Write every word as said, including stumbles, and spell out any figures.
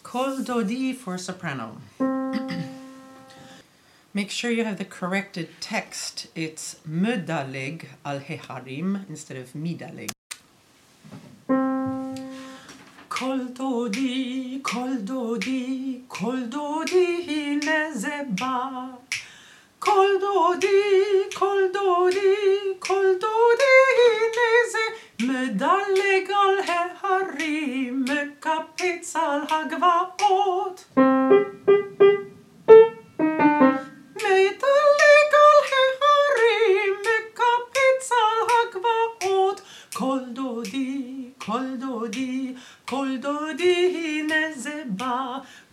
Col Dodi for soprano. Make sure you have the corrected text. It's Medaleg al Heharim instead of Midaleg. Col Dodi, Col Dodi, Col Dodi nezeba. Col Dodi, Col Dodi, Col Dodi neze. Medaleg al Heharim, Mekapetz al Hagvaot. Medaleg al Heharim, Mekapetz al Hagvaot. Col Dodi, Col Dodi, Col Dodi nezeba.